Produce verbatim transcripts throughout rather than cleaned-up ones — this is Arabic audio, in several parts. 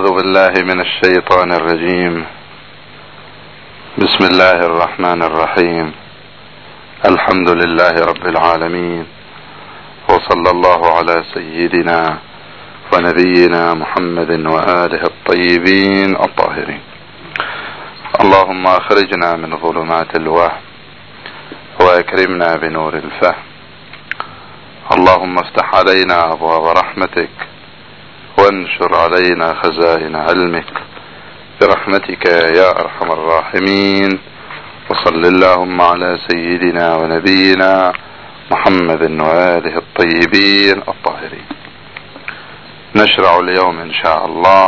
أعوذ بالله من الشيطان الرجيم. بسم الله الرحمن الرحيم. الحمد لله رب العالمين، وصلى الله على سيدنا ونبينا محمد وآله الطيبين الطاهرين. اللهم أخرجنا من ظلمات الوهم وأكرمنا بنور الفهم. اللهم افتح علينا أبواب رحمتك وانشر علينا خزائن علمك برحمتك يا أرحم الراحمين. وصل اللهم على سيدنا ونبينا محمد وآله الطيبين الطاهرين. نشرع اليوم إن شاء الله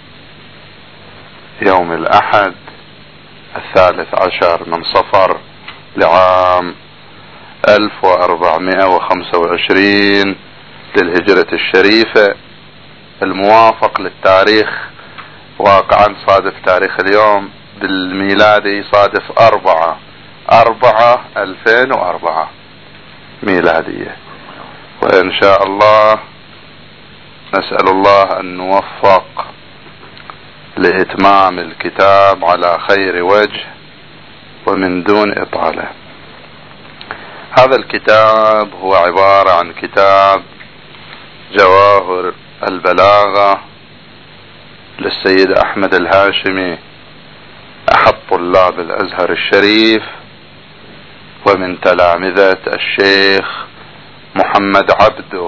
يوم الأحد الثالث عشر من صفر لعام ألف وأربعمائة وخمسة وعشرين للهجرة الشريفة، الموافق للتاريخ واقعا صادف تاريخ اليوم بالميلادي صادف أربعة أربعة ألفين وأربعة ميلادية. وإن شاء الله نسأل الله أن نوفق لإتمام الكتاب على خير وجه ومن دون إطالة. هذا الكتاب هو عبارة عن كتاب جواهر البلاغة للسيد أحمد الهاشمي، أحد طلاب الأزهر الشريف ومن تلامذة الشيخ محمد عبده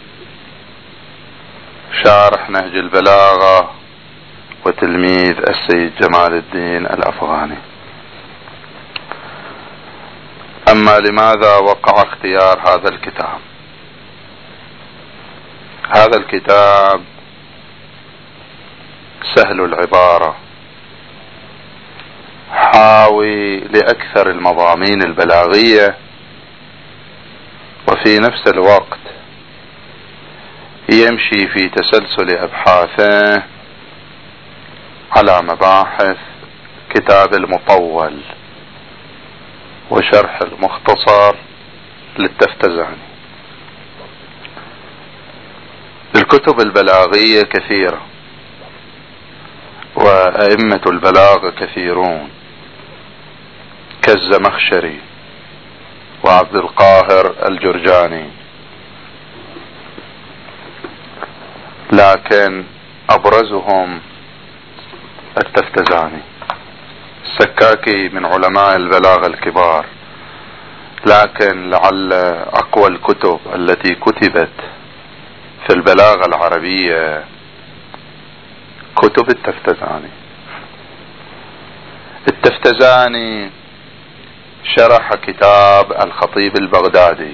شارح نهج البلاغة وتلميذ السيد جمال الدين الأفغاني. أما لماذا وقع اختيار هذا الكتاب؟ هذا الكتاب سهل العبارة، حاوي لأكثر المضامين البلاغية، وفي نفس الوقت يمشي في تسلسل أبحاثه على مباحث كتاب المطول وشرح المختصر للتفتزاني. الكتب البلاغية كثيرة وأئمة البلاغة كثيرون كالزمخشري وعبد القاهر الجرجاني، لكن أبرزهم التفتزاني. السكاكي من علماء البلاغة الكبار، لكن لعل أقوى الكتب التي كتبت في البلاغة العربية كتب التفتزاني. التفتزاني شرح كتاب الخطيب البغدادي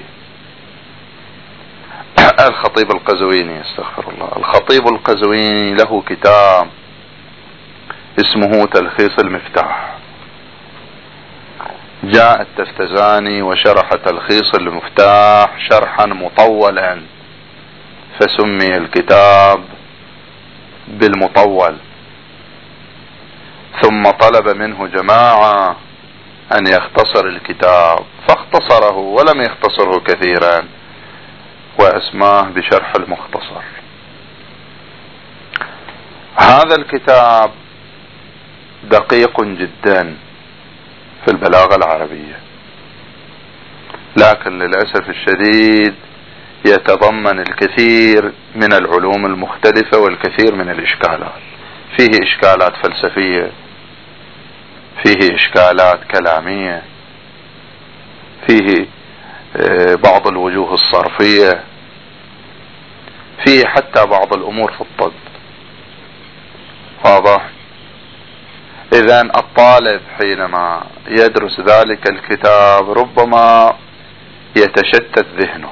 الخطيب القزويني استغفر الله الخطيب القزويني له كتاب اسمه تلخيص المفتاح. جاء التفتزاني وشرح تلخيص المفتاح شرحا مطولا، فسمي الكتاب بالمطول. ثم طلب منه جماعة أن يختصر الكتاب فاختصره ولم يختصره كثيرا وأسماه بشرح المختصر. هذا الكتاب دقيق جدا في البلاغة العربية، لكن للأسف الشديد يتضمن الكثير من العلوم المختلفة والكثير من الإشكالات. فيه إشكالات فلسفية، فيه إشكالات كلامية، فيه بعض الوجوه الصرفية، فيه حتى بعض الأمور في الطب. واضح؟ إذن الطالب حينما يدرس ذلك الكتاب ربما يتشتت ذهنه،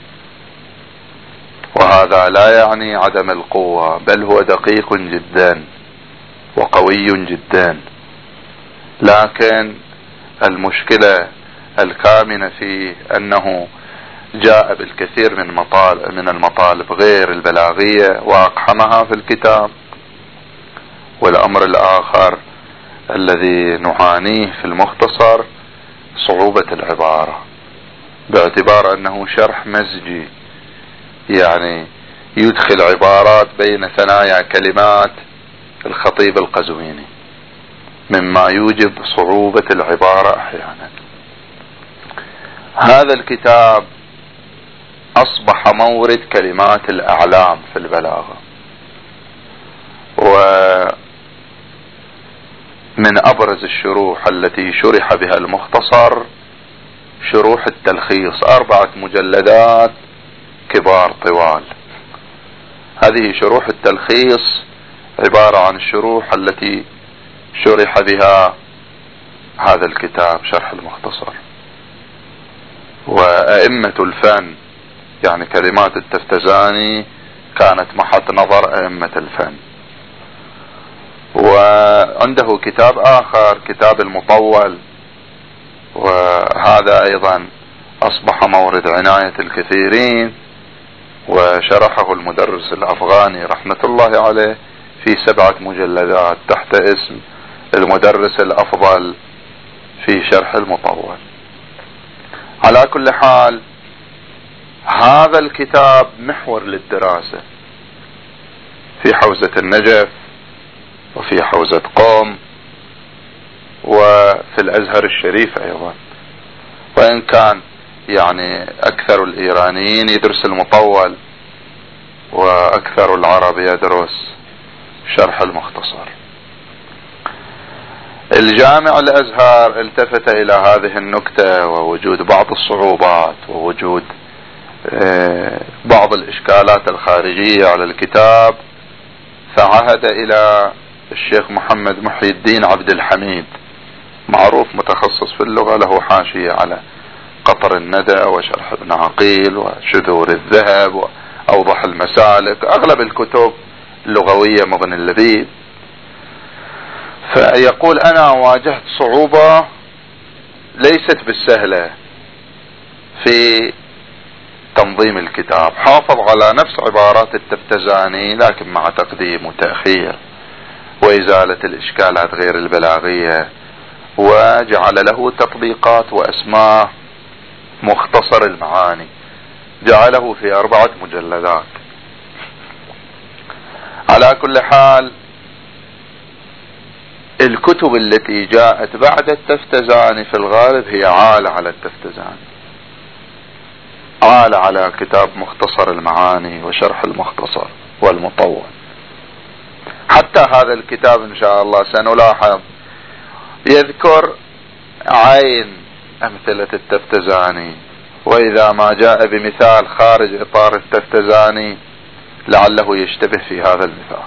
وهذا لا يعني عدم القوة، بل هو دقيق جدا وقوي جدا. لكن المشكلة الكامنة فيه أنه جاء بالكثير من مطالب من المطالب غير البلاغية وأقحمها في الكتاب. والأمر الآخر الذي نعانيه في المختصر صعوبة العبارة، باعتبار أنه شرح مزجي، يعني يدخل عبارات بين ثنايا كلمات الخطيب القزويني، مما يوجب صعوبة العبارة أحيانا. هذا الكتاب أصبح مورد كلمات الأعلام في البلاغة، ومن أبرز الشروح التي شرح بها المختصر شروح التلخيص، أربعة مجلدات كبار طوال. هذه شروح التلخيص عبارة عن الشروح التي شرح بها هذا الكتاب شرح المختصر. وأئمة الفن، يعني كلمات التفتزاني كانت محط نظر أئمة الفن. وعنده كتاب آخر كتاب المطول، وهذا أيضا أصبح مورد عناية الكثيرين، وشرحه المدرس الأفغاني رحمة الله عليه في سبعة مجلدات تحت اسم المدرس الأفضل في شرح المطول. على كل حال هذا الكتاب محور للدراسة في حوزة النجف وفي حوزة قم وفي الأزهر الشريف أيضا، وإن كان يعني أكثر الإيرانيين يدرس المطول وأكثر العرب يدرس شرح المختصر. الجامع الأزهر التفت إلى هذه النكتة ووجود بعض الصعوبات ووجود بعض الإشكالات الخارجية على الكتاب، فعهد إلى الشيخ محمد محي الدين عبد الحميد، معروف متخصص في اللغة، له حاشية على قطر الندى وشرح ابن عقيل وشذور الذهب وأوضح المسالك، أغلب الكتب اللغوية مبنى اللبيب. فيقول أنا واجهت صعوبة ليست بالسهلة في تنظيم الكتاب، حافظ على نفس عبارات التفتزاني لكن مع تقديم وتأخير وإزالة الإشكالات غير البلاغية، وجعل له تطبيقات وأسماء مختصر المعاني، جعله في أربعة مجلدات. على كل حال الكتب التي جاءت بعد التفتزاني في الغالب هي عالة على التفتزاني، عالة على كتاب مختصر المعاني وشرح المختصر والمطول. حتى هذا الكتاب إن شاء الله سنلاحظ يذكر عين أمثلة التفتزاني، وإذا ما جاء بمثال خارج إطار التفتزاني لعله يشتبه في هذا المثال.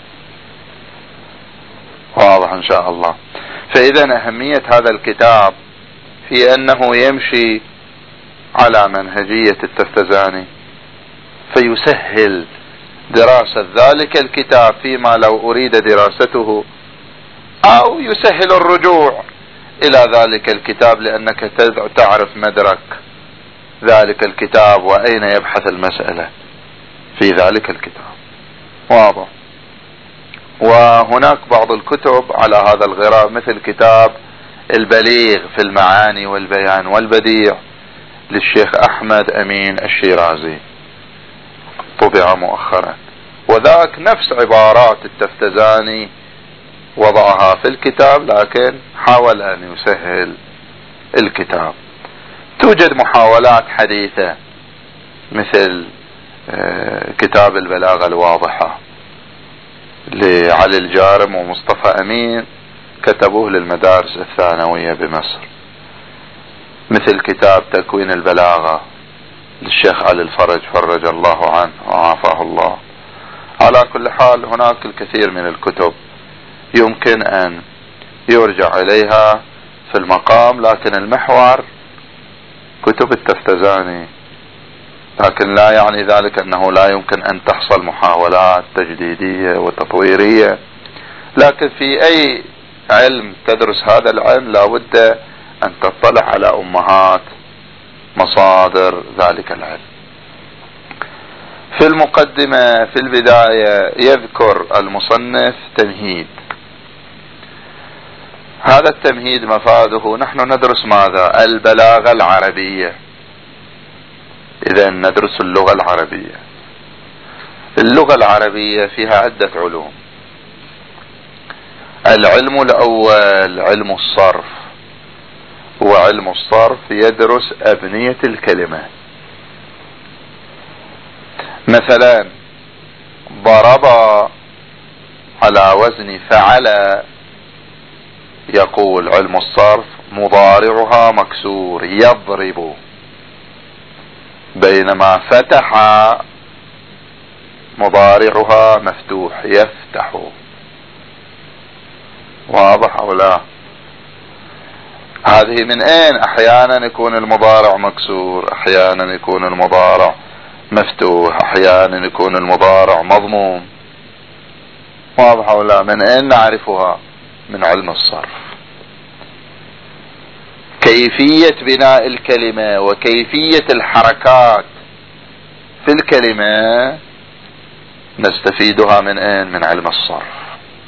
واضح إن شاء الله. فإذا أهمية هذا الكتاب في أنه يمشي على منهجية التفتزاني، فيسهل دراسة ذلك الكتاب فيما لو أريد دراسته، أو يسهل الرجوع إلى ذلك الكتاب لأنك تعرف مدرك ذلك الكتاب وأين يبحث المسألة في ذلك الكتاب. واضح. وهناك بعض الكتب على هذا الغرار مثل كتاب البليغ في المعاني والبيان والبديع للشيخ أحمد أمين الشيرازي، طبع مؤخرا، وذاك نفس عبارات التفتزاني وضعها في الكتاب لكن حاول أن يسهل الكتاب. توجد محاولات حديثة مثل كتاب البلاغة الواضحة لعلي الجارم ومصطفى أمين، كتبوه للمدارس الثانوية بمصر، مثل كتاب تكوين البلاغة للشيخ علي الفرج فرج الله عنه وعافاه الله. على كل حال هناك الكثير من الكتب يمكن أن يرجع إليها في المقام، لكن المحور كتب التفتزاني، لكن لا يعني ذلك أنه لا يمكن أن تحصل محاولات تجديدية وتطويرية. لكن في أي علم تدرس هذا العلم لا بد أن تطلع على أمهات مصادر ذلك العلم. في المقدمة في البداية يذكر المصنف تمهيد. هذا التمهيد مفاده نحن ندرس ماذا؟ البلاغة العربية. إذا ندرس اللغة العربية. اللغة العربية فيها عدة علوم، العلم الأول علم الصرف، وعلم الصرف يدرس أبنية الكلمة. مثلا ضرب على وزن فعل، يقول علم الصرف مضارعها مكسور يضرب، بينما فتح مضارعها مفتوح يفتح. واضح أو لا؟ هذه من أين؟ أحيانا يكون المضارع مكسور، أحيانا يكون المضارع مفتوح، أحيانا يكون المضارع مضموم. واضح أو لا؟ من أين نعرفها؟ من علم الصرف. كيفية بناء الكلمة وكيفية الحركات في الكلمة نستفيدها من أين؟ من علم الصرف.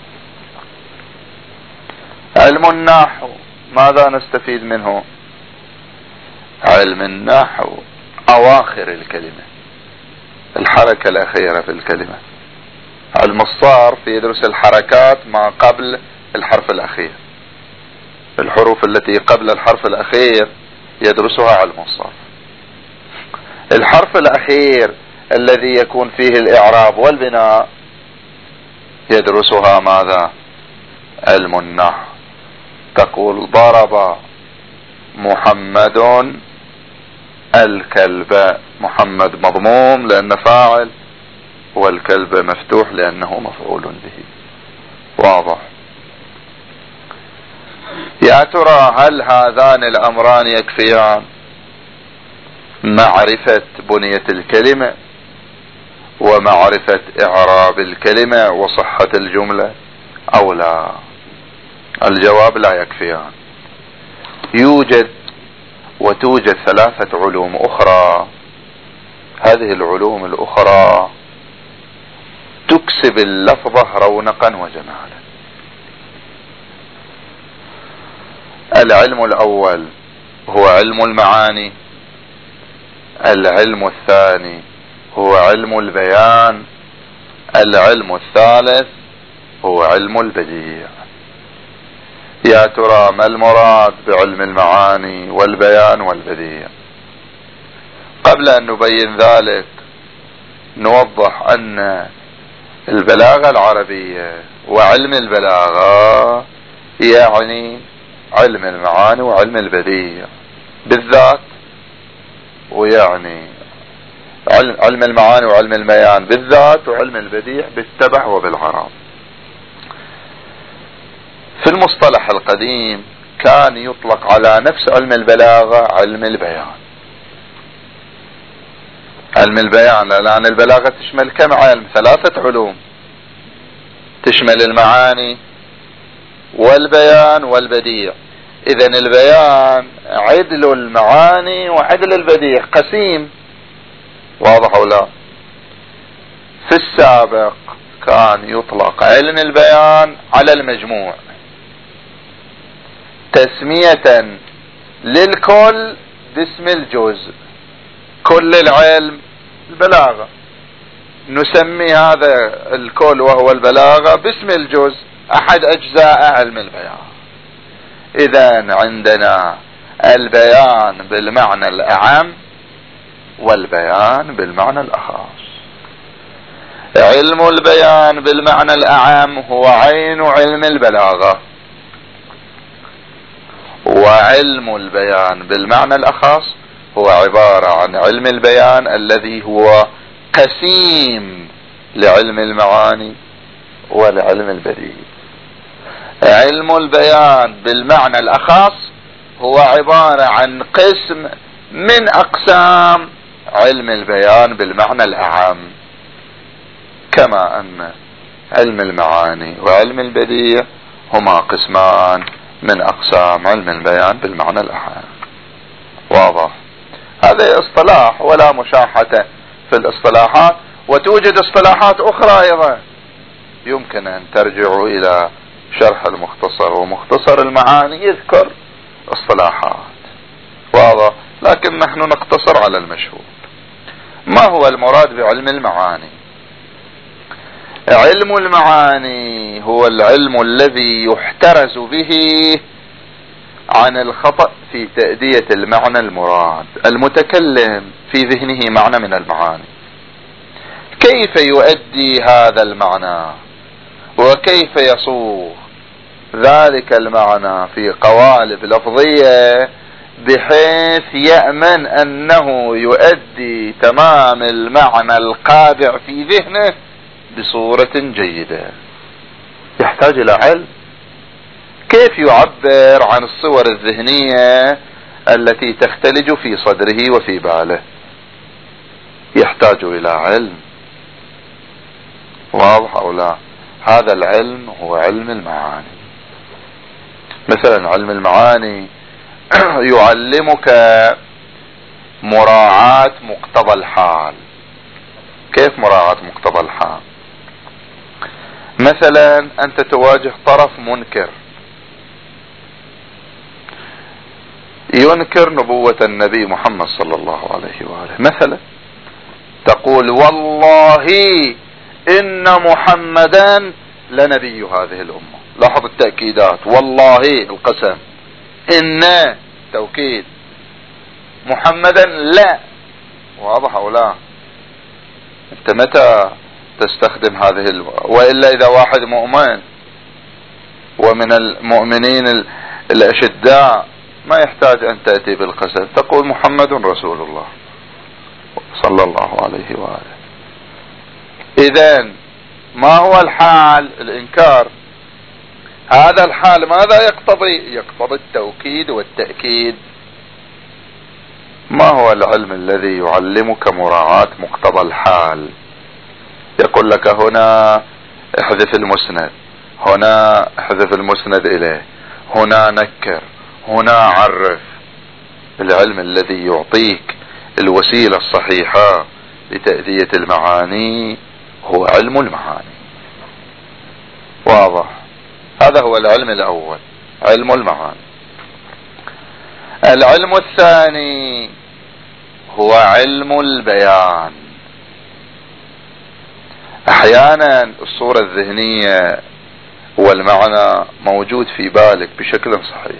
علم النحو ماذا نستفيد منه؟ علم النحو أواخر الكلمة، الحركة الأخيرة في الكلمة. علم الصرف يدرس الحركات ما قبل الحرف الأخير، الحروف التي قبل الحرف الأخير يدرسها علم الصرف. الحرف الأخير الذي يكون فيه الإعراب والبناء يدرسها ماذا؟ علم النحو. تقول ضرب محمد الكلب، محمد مضموم لأنه فاعل، والكلب مفتوح لأنه مفعول به. واضح؟ يا ترى هل هذان الأمران يكفيان؟ معرفة بنية الكلمة ومعرفة إعراب الكلمة وصحة الجملة أو لا؟ الجواب لا يكفيان. يوجد وتوجد ثلاثة علوم أخرى، هذه العلوم الأخرى تكسب اللفظة رونقا وجمالا. العلم الأول هو علم المعاني، العلم الثاني هو علم البيان، العلم الثالث هو علم البديع. يا ترى ما المراد بعلم المعاني والبيان والبديع؟ قبل أن نبين ذلك نوضح أن البلاغة العربية وعلم البلاغة يعني علم المعاني وعلم البديع بالذات، ويعني علم المعاني وعلم البيان بالذات، وعلم البديع بالتبع وبالعرب. في المصطلح القديم كان يطلق على نفس علم البلاغة علم البيان. علم البيان لأن البلاغة تشمل كم علم؟ ثلاثة علوم، تشمل المعاني والبيان والبديع. إذن البيان عدل المعاني وعدل البديع، قسيم. واضح أو لا؟ في السابق كان يطلق علم البيان على المجموع تسمية للكل باسم الجزء. كل العلم البلاغة، نسمي هذا الكل وهو البلاغة باسم الجزء، أحد أجزاء علم البيان. إذن عندنا البيان بالمعنى الأعم والبيان بالمعنى الأخص. علم البيان بالمعنى الأعم هو عين علم البلاغة، وعلم البيان بالمعنى الأخص هو عبارة عن علم البيان الذي هو قسيم لعلم المعاني ولعلم البديع. علم البيان بالمعنى الأخص هو عبارة عن قسم من أقسام علم البيان بالمعنى الأعم، كما أن علم المعاني وعلم البديع هما قسمان من أقسام علم البيان بالمعنى الأعم. واضح؟ هذا اصطلاح ولا مشاحة في الاصطلاحات، وتوجد اصطلاحات أخرى أيضا يمكن أن ترجعوا إلى شرح المختصر ومختصر المعاني يذكر اصطلاحات. واضح؟ لكن نحن نقتصر على المشهور. ما هو المراد بعلم المعاني؟ علم المعاني هو العلم الذي يحترز به عن الخطأ في تأدية المعنى المراد. المتكلم في ذهنه معنى من المعاني، كيف يؤدي هذا المعنى وكيف يصوغ ذلك المعنى في قوالب لفظية بحيث يأمن أنه يؤدي تمام المعنى القابع في ذهنه بصورة جيدة. يحتاج إلى علم. كيف يعبر عن الصور الذهنية التي تختلج في صدره وفي باله؟ يحتاج إلى علم. واضح أو لا؟ هذا العلم هو علم المعاني. مثلا علم المعاني يعلمك مراعاة مقتضى الحال. كيف مراعاة مقتضى الحال؟ مثلا أنت تواجه طرف منكر ينكر نبوة النبي محمد صلى الله عليه وآله، مثلا تقول والله إن محمدا لنبي هذه الأمة. لاحظ التأكيدات، والله القسم، إن توكيد، محمدا لا. واضح أو لا؟ أنت متى تستخدم هذه ال... وإلا إذا واحد مؤمن ومن المؤمنين الأشداء ما يحتاج أن تأتي بالقسم، تقول محمد رسول الله صلى الله عليه وآله. إذن ما هو الحال؟ الإنكار. هذا الحال ماذا يقتضي؟ يقتضي التوكيد والتأكيد. ما هو العلم الذي يعلمك مراعاة مقتضى الحال؟ يقول لك هنا احذف المسند، هنا احذف المسند إليه، هنا نكر، هنا عرف. العلم الذي يعطيك الوسيلة الصحيحة لتأدية المعاني هو علم المعاني. واضح؟ هذا هو العلم الأول، علم المعاني. العلم الثاني هو علم البيان. احيانا الصورة الذهنية والمعنى موجود في بالك بشكل صحيح،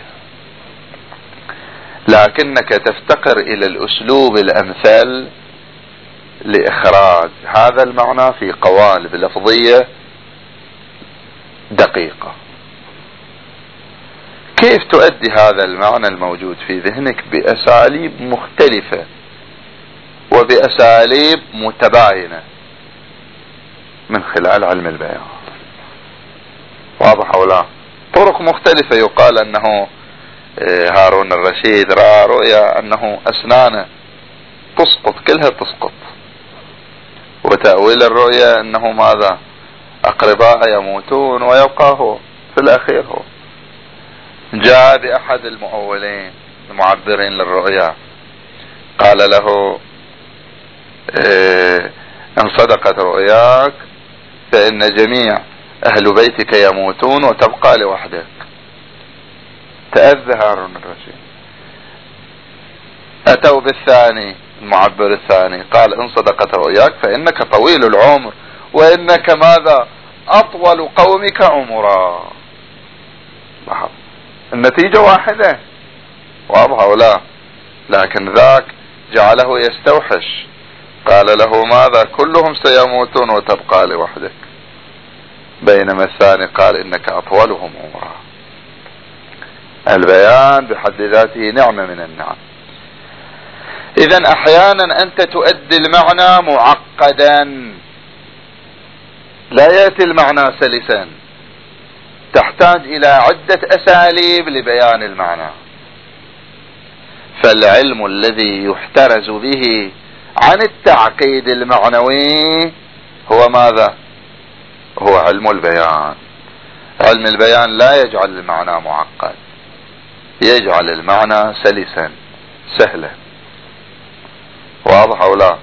لكنك تفتقر الى الاسلوب الامثل لاخراج هذا المعنى في قوالب لفظية دقيقة. كيف تؤدي هذا المعنى الموجود في ذهنك بأساليب مختلفة وبأساليب متباينة من خلال علم البيان؟ واضح أو لا؟ طرق مختلفة. يقال أنه هارون الرشيد رأى رؤيا أنه أسنانه تسقط، كلها تسقط، وتأويل الرؤيا أنه ماذا؟ أقرباء يموتون ويبقى هو في الأخير. هو جاء بأحد المؤولين المعبرين للرؤيا قال له إيه إن صدقت رؤياك فإن جميع أهل بيتك يموتون وتبقى لوحدك. تأذى هارون الرشيد. أتوا بالثاني، المعبر الثاني قال إن صدقت رؤياك فإنك طويل العمر وإنك ماذا؟ أطول قومك عمرا. النتيجة واحدة. واضح أو لا؟ لكن ذاك جعله يستوحش، قال له ماذا؟ كلهم سيموتون وتبقى لوحدك، بينما الثاني قال إنك أطولهم عمرا. البيان بحد ذاته نعمة من النعم. إذن أحيانا أنت تؤدي المعنى معقدا، لا يأتي المعنى سلسا، تحتاج إلى عدة أساليب لبيان المعنى. فالعلم الذي يحترز به عن التعقيد المعنوي هو ماذا؟ هو علم البيان. علم البيان لا يجعل المعنى معقد، يجعل المعنى سلسا سهلا. واضح أو لا؟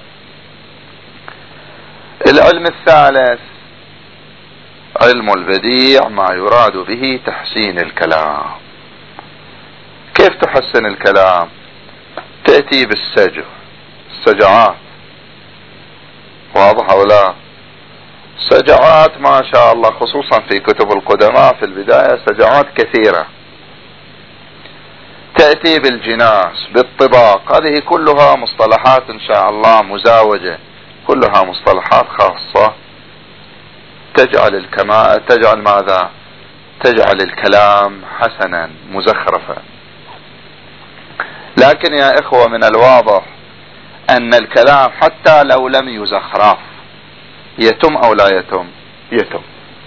العلم الثالث علم البديع، ما يراد به تحسين الكلام. كيف تحسن الكلام؟ تأتي بالسجع، السجعات. واضح أو لا؟ سجعات ما شاء الله خصوصا في كتب القدماء في البداية سجعات كثيرة تأتي بالجناس بالطباق، هذه كلها مصطلحات إن شاء الله مزاوجة، كلها مصطلحات خاصة تجعل الكما تجعل ماذا تجعل الكلام حسنا مزخرفا. لكن يا إخوة من الواضح أن الكلام حتى لو لم يزخرف يتم أو لا يتم؟ يتم.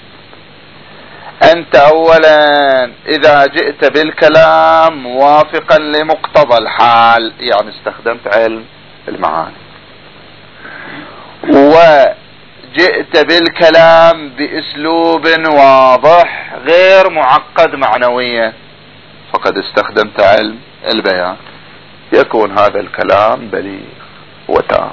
أنت أولا إذا جئت بالكلام موافقا لمقتضى الحال، يعني استخدمت علم المعاني، وجئت بالكلام بأسلوب واضح غير معقد معنويا، فقد استخدمت علم البيان، يكون هذا الكلام بليغ وتام.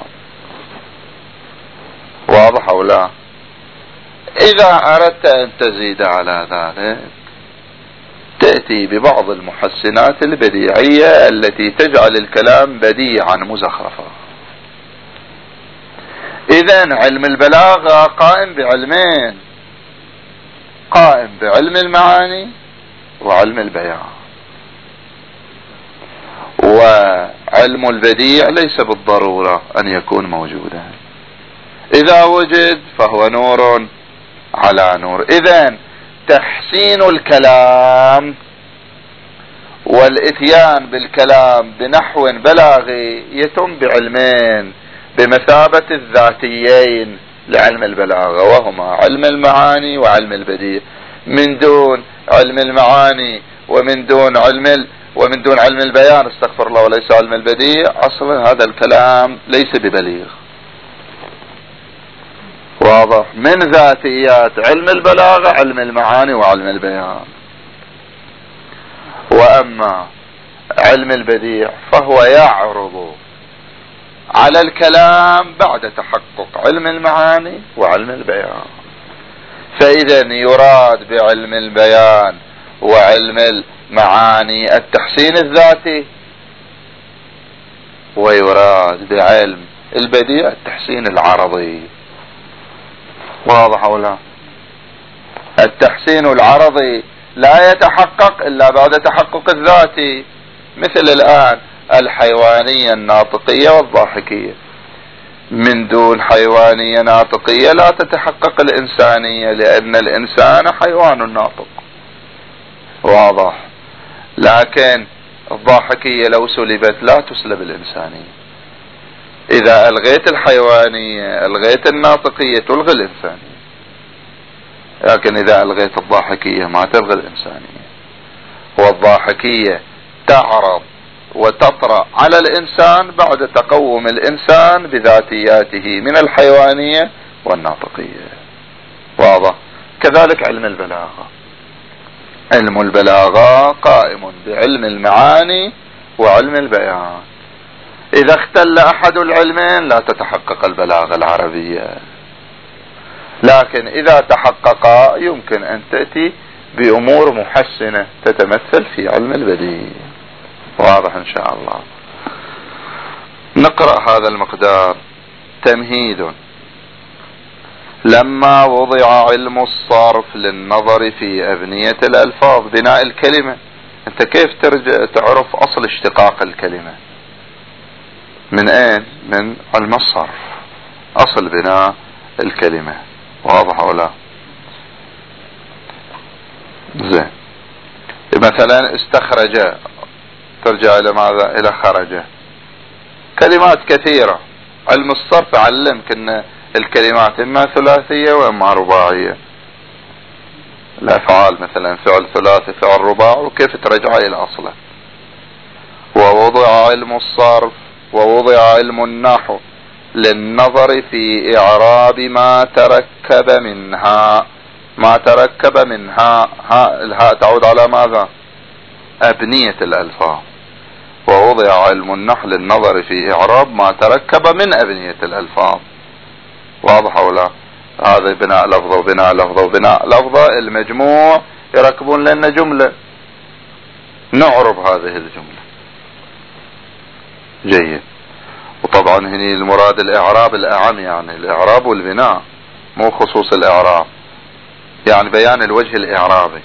واضح أو لا؟ إذا أردت أن تزيد على ذلك تأتي ببعض المحسنات البديعية التي تجعل الكلام بديعا مزخرفا. إذن علم البلاغة قائم بعلمين، قائم بعلم المعاني وعلم البيان، وعلم البديع ليس بالضرورة أن يكون موجودا، إذا وجد فهو نور على نور. إذن تحسين الكلام والاتيان بالكلام بنحو بلاغي يتم بعلمين بمثابة الذاتيين لعلم البلاغة، وهما علم المعاني وعلم البديع. من دون علم المعاني ومن دون علم ال... ومن دون علم البيان استغفر الله وليس علم البديع، اصلا هذا الكلام ليس ببليغ. واضح؟ من ذاتيات علم البلاغة علم المعاني وعلم البيان. واما علم البديع فهو يعرض على الكلام بعد تحقق علم المعاني وعلم البيان. فإذا يراد بعلم البيان وعلم المعاني التحسين الذاتي، ويراد بعلم البديع التحسين العرضي. واضح أو لا؟ التحسين العرضي لا يتحقق إلا بعد تحقق الذاتي، مثل الآن الحيوانية الناطقية والضاحكية. من دون حيوانية ناطقية لا تتحقق الإنسانية، لأن الإنسان حيوان ناطق. واضح؟ لكن الضاحكية لو سلبت لا تسلب الإنسانية. إذا ألغيت الحيوانية ألغيت الناطقية تلغي الإنسانية، لكن إذا ألغيت الضاحكية ما تلغي الإنسانية. والضاحكية تعرض وتطرأ على الإنسان بعد تقوم الإنسان بذاتياته من الحيوانية والناطقية. واضح؟ كذلك علم البلاغة، علم البلاغة قائم بعلم المعاني وعلم البيان. إذا اختل أحد العلمين لا تتحقق البلاغة العربية، لكن إذا تحقق يمكن أن تأتي بأمور محسنة تتمثل في علم البديع. واضح إن شاء الله. نقرأ هذا المقدار. تمهيد: لما وضع علم الصرف للنظر في أبنية الألفاظ، بناء الكلمة. أنت كيف ترجع تعرف أصل اشتقاق الكلمة؟ من أين؟ من علم الصرف، أصل بناء الكلمة. واضح ولا؟ زين. مثلا استخرج ترجع إلى ماذا؟ إلى خرج. كلمات كثيرة. علم الصرف يعلمك أن الكلمات إما ثلاثية وإما رباعية. الأفعال مثلا فعل ثلاثي فعل رباعي، وكيف ترجع إلى أصله. ووضع علم الصرف ووضع علم النحو للنظر في إعراب ما تركب منها. ما تركب منها، ها الهاء تعود على ماذا؟ أبنية الألفاظ. ووضع علم النحو للنظر في إعراب ما تركب من أبنية الألفاظ. واضح ولا؟ هذا بناء لفظة وبناء لفظة وبناء لفظة، المجموع يركبون لنا جملة، نعرب هذه الجملة. جيد. وطبعا هنا المراد الإعراب الأعم، يعني الإعراب والبناء، مو خصوص الإعراب، يعني بيان الوجه الإعرابي.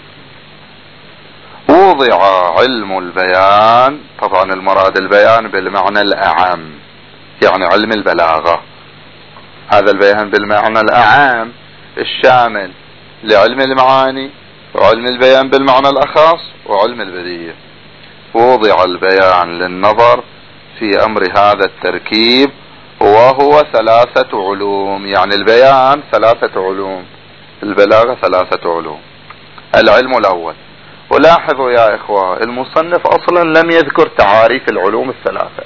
وضع علم البيان، طبعا المراد البيان بالمعنى الأعم، يعني علم البلاغة، هذا البيان بالمعنى الأعام الشامل لعلم المعاني وعلم البيان بالمعنى الأخص وعلم البديع. وضع البيان للنظر في أمر هذا التركيب، وهو ثلاثة علوم، يعني البيان ثلاثة علوم، البلاغة ثلاثة علوم. العلم الأول، ولاحظوا يا إخوة المصنف أصلا لم يذكر تعاريف العلوم الثلاثة،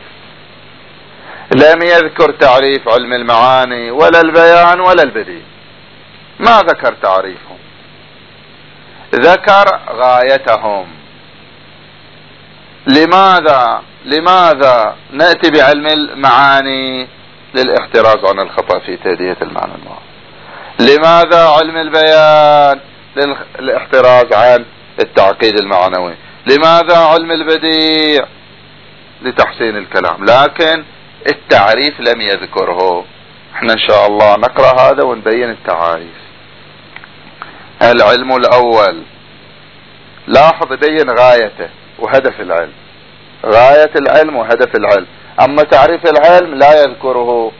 لم يذكر تعريف علم المعاني ولا البيان ولا البديع، ما ذكر تعريفهم، ذكر غايتهم. لماذا لماذا نأتي بعلم المعاني؟ للاحتراز عن الخطأ في تأدية المعنى المراد. لماذا علم البيان؟ للاحتراز عن التعقيد المعنوي. لماذا علم البديع؟ لتحسين الكلام، لكن التعريف لم يذكره. احنا ان شاء الله نقرأ هذا ونبين التعاريف. العلم الأول، لاحظ بين غايته وهدف العلم، غاية العلم وهدف العلم، أما تعريف العلم لا يذكره.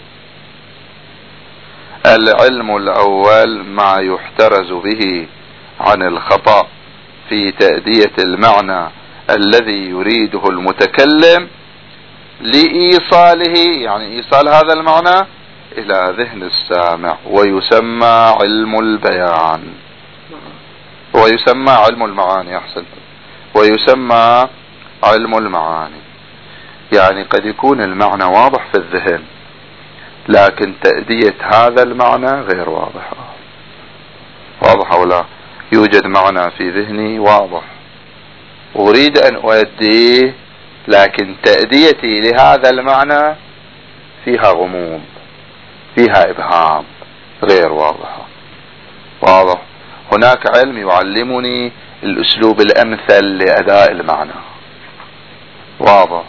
العلم الأول ما يحترز به عن الخطأ في تأدية المعنى الذي يريده المتكلم لإيصاله، يعني إيصال هذا المعنى إلى ذهن السامع، ويسمى علم البيان، ويسمى علم المعاني، أحسن، ويسمى علم المعاني. يعني قد يكون المعنى واضح في الذهن، لكن تأدية هذا المعنى غير واضحة. واضح أو لا؟ يوجد معنى في ذهني واضح، أريد أن أؤديه، لكن تأديتي لهذا المعنى فيها غموض، فيها إبهام، غير واضحة. واضح؟ هناك علم يعلمني الأسلوب الأمثل لأداء المعنى. واضح؟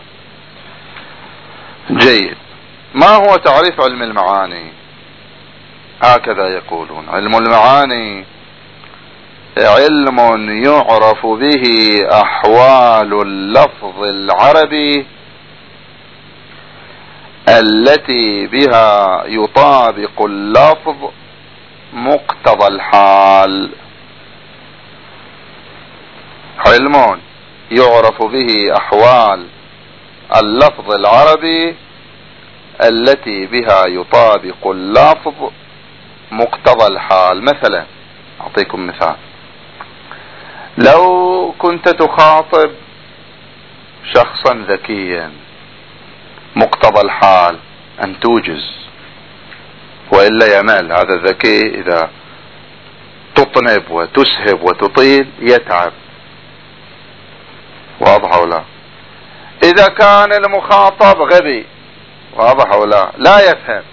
جيد. ما هو تعريف علم المعاني؟ هكذا يقولون: علم المعاني علم يعرف به أحوال اللفظ العربي التي بها يطابق اللفظ مقتضى الحال. علم يعرف به أحوال اللفظ العربي التي بها يطابق اللفظ مقتضى الحال. مثلا أعطيكم مثال: لو كنت تخاطب شخصا ذكيا، مقتضى الحال أن توجز، وإلا يمل. هذا الذكي إذا تطنب وتسهب وتطيل يتعب. واضح أو لا؟ إذا كان المخاطب غبي، واضح أو لا؟ لا يفهم،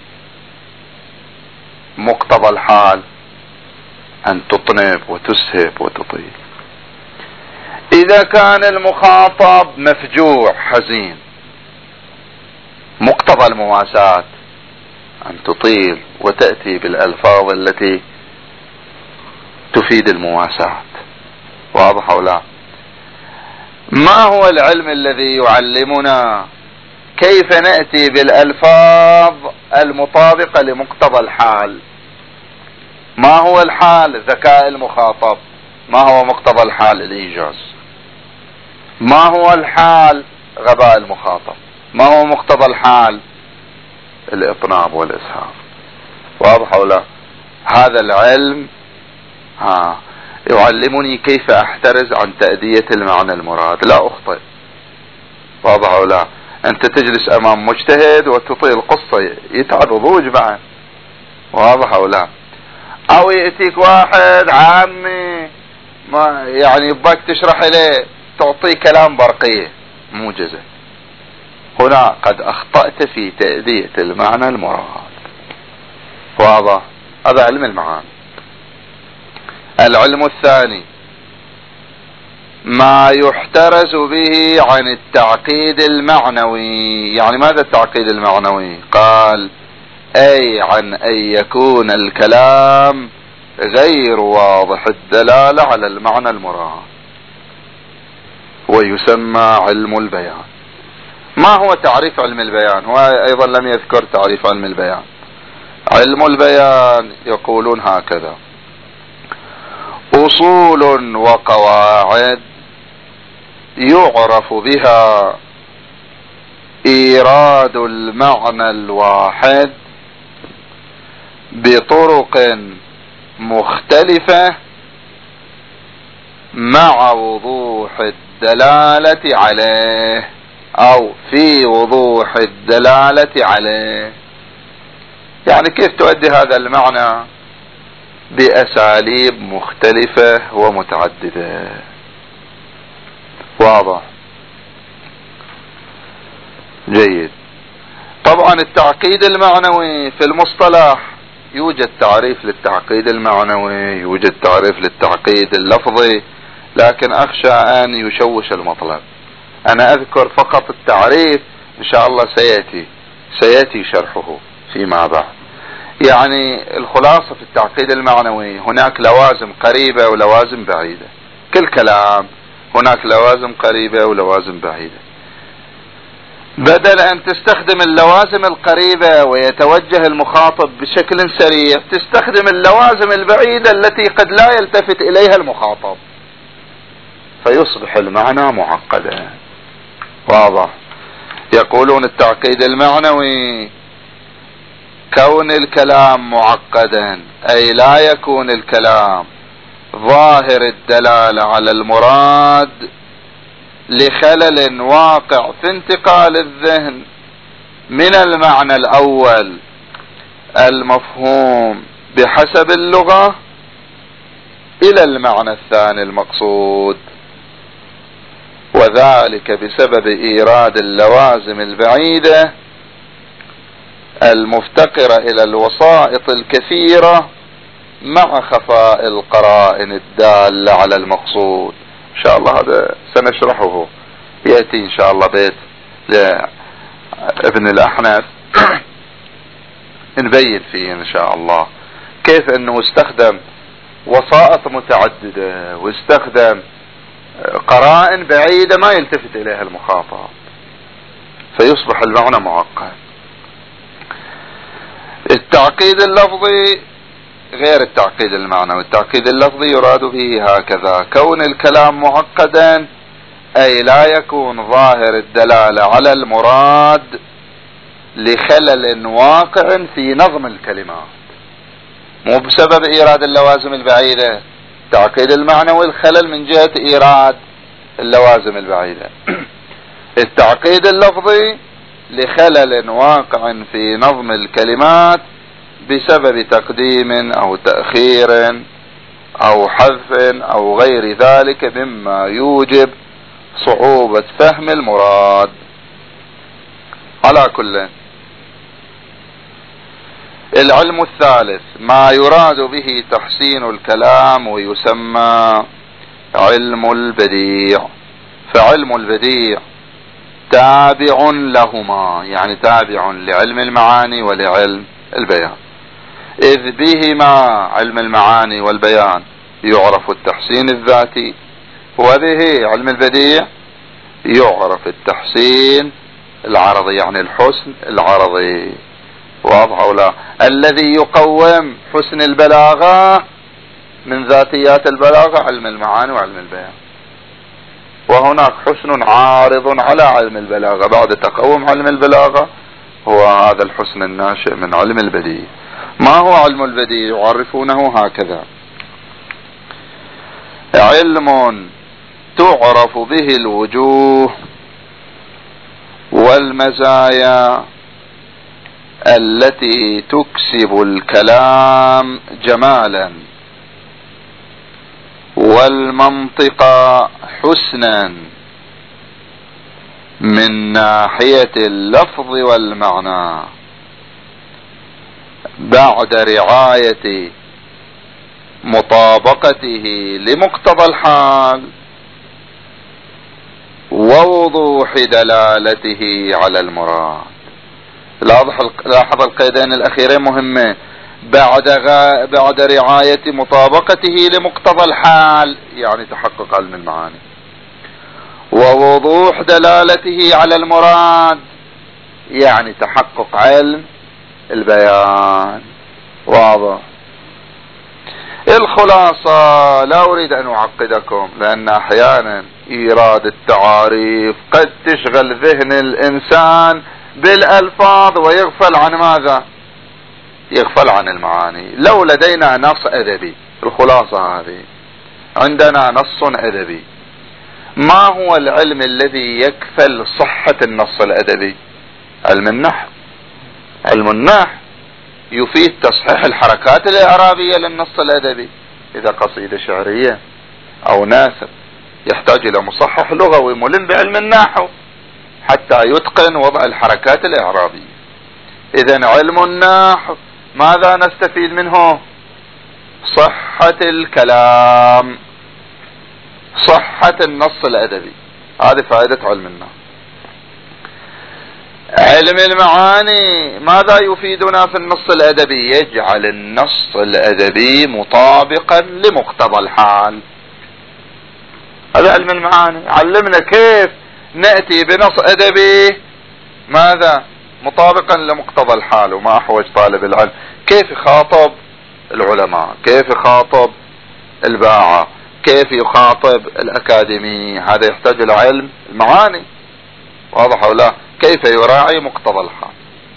مقتضى الحال أن تطنب وتسهب وتطيل. إذا كان المخاطب مفجوع حزين، مقتضى المواساة أن تطيل وتأتي بالألفاظ التي تفيد المواساة. واضح أو لا؟ ما هو العلم الذي يعلمنا كيف نأتي بالألفاظ المطابقة لمقتضى الحال؟ ما هو الحال؟ ذكاء المخاطب. ما هو مقتضى الحال؟ الإيجاز. ما هو الحال؟ غباء المخاطب. ما هو مقتضى الحال؟ الإطناب والإسهاب. واضح أو لا؟ هذا العلم ها يعلمني كيف أحترز عن تأدية المعنى المراد، لا أخطئ. واضح أو لا؟ أنت تجلس أمام مجتهد وتطيل قصة يتعب ضوج بعد. واضح أو لا؟ أو يأتيك واحد عامي ما يعني يباك تشرح له، تعطيه كلام برقية موجزة. هنا قد أخطأت في تأدية المعنى المراد. واضح؟ هذا علم المعاني. العلم الثاني ما يحترز به عن التعقيد المعنوي. يعني ماذا التعقيد المعنوي؟ قال: أي عن أن يكون الكلام غير واضح الدلالة على المعنى المراد، ويسمى علم البيان. ما هو تعريف علم البيان؟ هو أيضا لم يذكر تعريف علم البيان. علم البيان يقولون هكذا: أصول وقواعد يعرف بها إيراد المعنى الواحد بطرق مختلفة مع وضوح الدلالة عليه، أو في وضوح الدلالة عليه. يعني كيف تؤدي هذا المعنى؟ بأساليب مختلفة ومتعددة. واضح؟ جيد. طبعا التعقيد المعنوي في المصطلح يوجد تعريف للتعقيد المعنوي، يوجد تعريف للتعقيد اللفظي، لكن أخشى أن يشوش المطلب. أنا أذكر فقط التعريف، إن شاء الله سيأتي سيأتي شرحه فيما بعد. يعني الخلاصة في التعقيد المعنوي هناك لوازم قريبة ولوازم بعيدة. كل كلام هناك لوازم قريبة ولوازم بعيدة. بدل أن تستخدم اللوازم القريبة ويتوجه المخاطب بشكل سريع، تستخدم اللوازم البعيدة التي قد لا يلتفت إليها المخاطب، فيصبح المعنى معقدا. واضح؟ يقولون التعقيد المعنوي كون الكلام معقدا، أي لا يكون الكلام ظاهر الدلالة على المراد لخلل واقع في انتقال الذهن من المعنى الأول المفهوم بحسب اللغة إلى المعنى الثاني المقصود، وذلك بسبب إيراد اللوازم البعيدة المفتقرة إلى الوسائط الكثيرة مع خفاء القرائن الدالة على المقصود. إن شاء الله هذا سنشرحه، يأتي إن شاء الله بيت لابن الأحنف نبين فيه إن شاء الله كيف أنه استخدم وسائط متعددة واستخدم قرائن بعيدة ما يلتفت إليها المخاطب، فيصبح المعنى معقد. التعقيد اللفظي غير التعقيد المعنوي. التعقيد اللفظي يراد به هكذا: كون الكلام معقدا، أي لا يكون ظاهر الدلالة على المراد لخلل واقع في نظم الكلمات، مو بسبب إيراد اللوازم البعيدة. التعقيد المعنوي الخلل من جهة إيراد اللوازم البعيدة. التعقيد اللفظي لخلل واقع في نظم الكلمات بسبب تقديم أو تأخير أو حذف أو غير ذلك مما يوجب صعوبة فهم المراد. على كل، العلم الثالث ما يراد به تحسين الكلام ويسمى علم البديع. فعلم البديع تابع لهما، يعني تابع لعلم المعاني ولعلم البيان، إذ بهما علم المعاني والبيان يعرف التحسين الذاتي، وبه علم البديع يعرف التحسين العرضي، يعني الحسن العرضي. واضح ولا؟ الذي يقوم حسن البلاغة من ذاتيات البلاغة علم المعاني وعلم البيان، وهناك حسن عارض على علم البلاغة بعد تقوم علم البلاغة، هو هذا الحسن الناشئ من علم البديع. ما هو علم البديع؟ يعرفونه هكذا: علم تعرف به الوجوه والمزايا التي تكسب الكلام جمالا والمنطق حسنا من ناحية اللفظ والمعنى، بعد رعاية مطابقته لمقتضى الحال ووضوح دلالته على المراد. لاحظ القيدين الأخيرين مهمة. بعد غا بعد رعاية مطابقته لمقتضى الحال، يعني تحقق علم المعاني، ووضوح دلالته على المراد، يعني تحقق علم البيان. واضح. الخلاصة، لا أريد أن أعقدكم، لأن أحيانا إيراد التعاريف قد تشغل ذهن الإنسان بالألفاظ ويغفل عن ماذا؟ يغفل عن المعاني. لو لدينا نص أدبي، الخلاصة هذه، عندنا نص أدبي، ما هو العلم الذي يكفل صحة النص الأدبي؟ علم النحو. علم النحو يفيد تصحيح الحركات الإعرابية للنص الأدبي. إذا قصيدة شعرية أو ناثر يحتاج إلى مصحح لغوي ملم بعلم النحو حتى يتقن وضع الحركات الإعرابية. إذن علم النحو ماذا نستفيد منه؟ صحة الكلام، صحة النص الأدبي، هذه فائدة علم النحو. علم المعاني ماذا يفيدنا في النص الأدبي؟ يجعل النص الأدبي مطابقا لمقتضى الحال. هذا علم المعاني، علمنا كيف نأتي بنص أدبي ماذا؟ مطابقا لمقتضى الحال. وما أحوج طالب العلم كيف يخاطب العلماء، كيف يخاطب الباعة، كيف يخاطب الأكاديمي، هذا يحتاج إلى علم المعاني. واضح أو لا؟ كيف يراعي مقتضى الحال.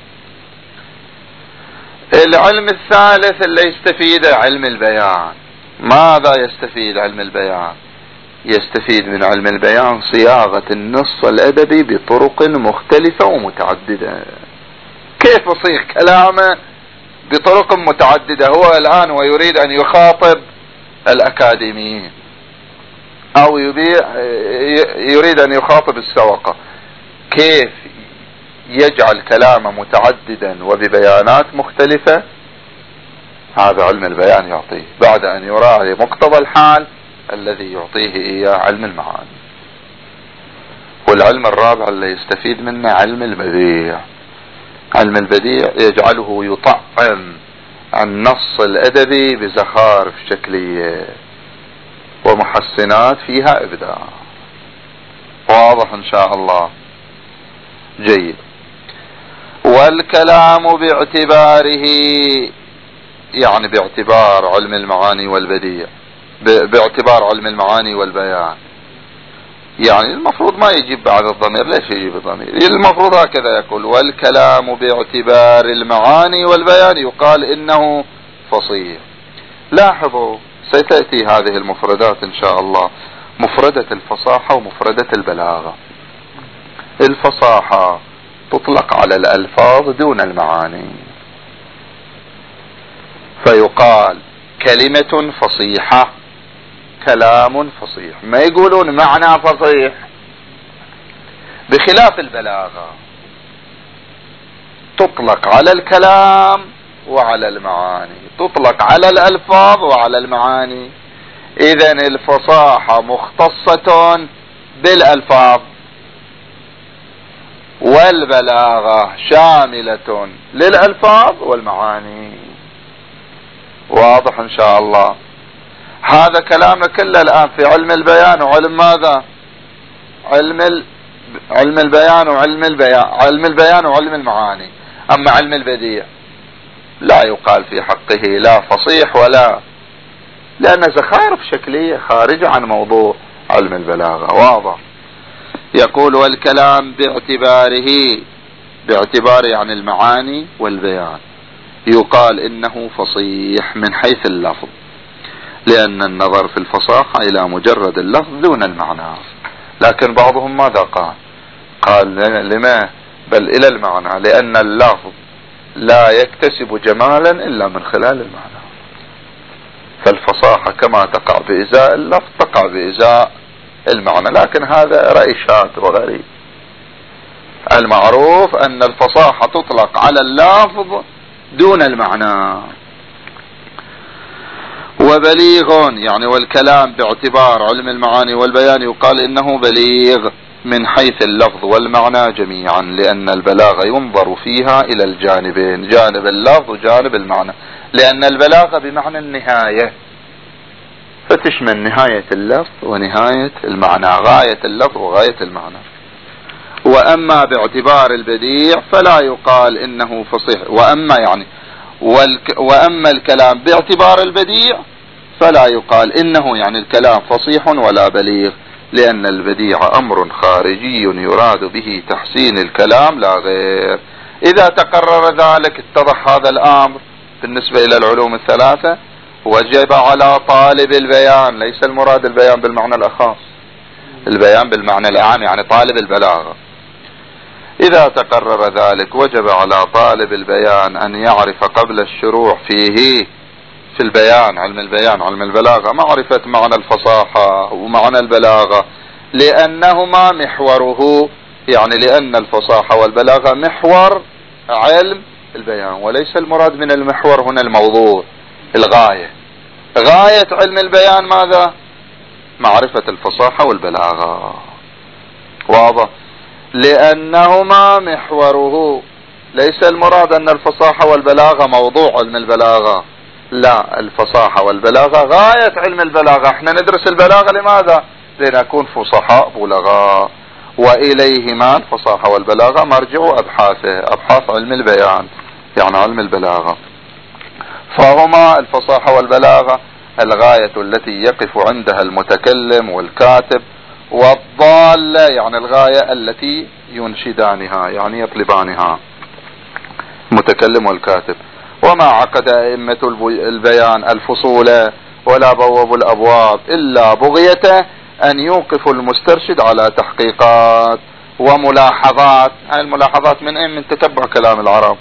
العلم الثالث اللي يستفيده علم البيان. ماذا يستفيد علم البيان؟ يستفيد من علم البيان صياغة النص الأدبي بطرق مختلفة ومتعددة. كيف يصيغ كلامه بطرق متعددة؟ هو الآن ويريد أن يخاطب الأكاديميين أو يبيع يريد أن يخاطب السوقة، كيف يجعل كلامه متعددا وببيانات مختلفة؟ هذا علم البيان يعطيه بعد أن يراعي مقتضى الحال الذي يعطيه إياه علم المعاني. والعلم الرابع اللي يستفيد منه علم البديع. علم البديع يجعله يطعم النص الأدبي بزخارف شكلية ومحسنات فيها إبداع. واضح إن شاء الله؟ جيد. والكلام باعتباره، يعني باعتبار علم المعاني والبديع، باعتبار علم المعاني والبيان، يعني المفروض ما يجيب بعد الضمير. ليش يجيب الضمير؟ المفروض هكذا يقول: والكلام باعتبار المعاني والبيان يقال إنه فصيح. لاحظوا ستأتي هذه المفردات إن شاء الله، مفردة الفصاحة ومفردة البلاغة. الفصاحة تطلق على الألفاظ دون المعاني، فيقال كلمة فصيحة، كلام فصيح، ما يقولون معنى فصيح. بخلاف البلاغة تطلق على الكلام وعلى المعاني، تطلق على الألفاظ وعلى المعاني. إذن الفصاحة مختصة بالألفاظ، والبلاغة شاملة للألفاظ والمعاني. واضح إن شاء الله؟ هذا كلامنا كله الآن في علم البيان وعلم ماذا؟ علم ال... علم البيان وعلم البيان، علم البيان وعلم المعاني. أما علم البديع لا يقال في حقه لا فصيح ولا، لأن زخارف شكلية خارجة عن موضوع علم البلاغة. واضح؟ يقول: والكلام باعتباره، باعتبار يعني المعاني والبيان، يقال إنه فصيح من حيث اللفظ، لأن النظر في الفصاحة إلى مجرد اللفظ دون المعنى. لكن بعضهم ماذا قال؟ قال: لما؟ بل إلى المعنى، لأن اللفظ لا يكتسب جمالا إلا من خلال المعنى. فالفصاحة كما تقع بإزاء اللفظ تقع بإزاء المعنى. لكن هذا رأي شاذ وغريب. المعروف أن الفصاحة تطلق على اللفظ دون المعنى. وبليغ يعني والكلام باعتبار علم المعاني والبيان يقال إنه بليغ، من حيث اللفظ والمعنى جميعا، لأن البلاغة ينظر فيها إلى الجانبين، جانب اللفظ وجانب المعنى، لأن البلاغة بمعنى النهاية، فتشمل نهاية اللفظ ونهاية المعنى، غاية اللفظ وغاية المعنى. وأما باعتبار البديع فلا يقال إنه فصيح، وأما يعني والك وأما الكلام باعتبار البديع فلا يقال إنه يعني الكلام فصيح ولا بليغ، لأن البديع أمر خارجي يراد به تحسين الكلام لا غير. إذا تقرر ذلك اتضح هذا الأمر بالنسبة إلى العلوم الثلاثة، وجب على طالب البيان، ليس المراد البيان بالمعنى الأخص، البيان بالمعنى الأعام يعني طالب البلاغة، إذا تقرر ذلك وجب على طالب البيان أن يعرف قبل الشروع فيه في البيان، علم البيان علم البلاغة، معرفة معنى الفصاحة ومعنى البلاغة، لأنهما محوره، يعني لأن الفصاحة والبلاغة محور علم البيان، وليس المراد من المحور هنا الموضوع، الغاية. غاية علم البيان ماذا؟ معرفة الفصاحة والبلاغة. واضح؟ لأنهما محوره، ليس المراد أن الفصاحة والبلاغة موضوع علم البلاغة، لا، الفصاحة والبلاغة غاية علم البلاغة. احنا ندرس البلاغة لماذا؟ لنكون فصحاء بلغاء، وإليهما الفصاحة والبلاغة مرجع أبحاثه، أبحاث علم البيان يعني علم البلاغة. فهما الفصاحة والبلاغة الغاية التي يقف عندها المتكلم والكاتب، والضالة يعني الغاية التي ينشدانها يعني يطلبانها المتكلم والكاتب. وما عقد أئمة البيان الفصول ولا بوابوا الأبواب إلا بغيته أن يوقفوا المسترشد على تحقيقات وملاحظات، هاي الملاحظات من أين؟ من تتبع كلام العرب،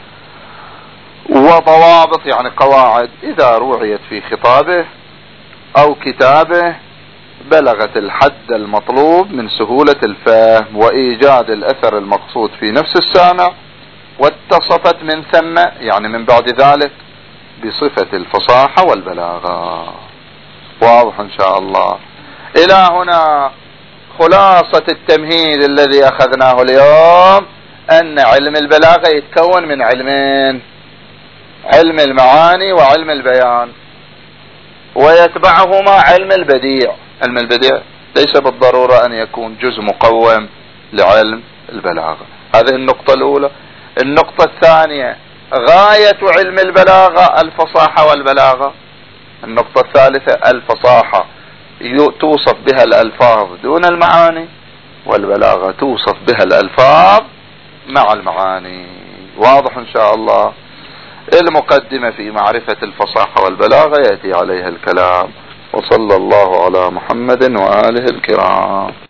وضوابط يعني قواعد، إذا روعيت في خطابه أو كتابه بلغت الحد المطلوب من سهولة الفهم وإيجاد الأثر المقصود في نفس السامع، واتصفت من ثم يعني من بعد ذلك بصفة الفصاحة والبلاغة. واضح إن شاء الله. إلى هنا خلاصة التمهيد الذي أخذناه اليوم، أن علم البلاغة يتكون من علمين، علم المعاني وعلم البيان، ويتبعهما علم البديع. علم البديع ليس بالضرورة أن يكون جزء مقوم لعلم البلاغة. هذه النقطة الأولى. النقطة الثانية غاية علم البلاغة الفصاحة والبلاغة. النقطة الثالثة الفصاحة توصف بها الألفاظ دون المعاني، والبلاغة توصف بها الألفاظ مع المعاني. واضح إن شاء الله. المقدمة في معرفة الفصاحة والبلاغة يأتي عليها الكلام. وصلى الله على محمد وآله الكرام.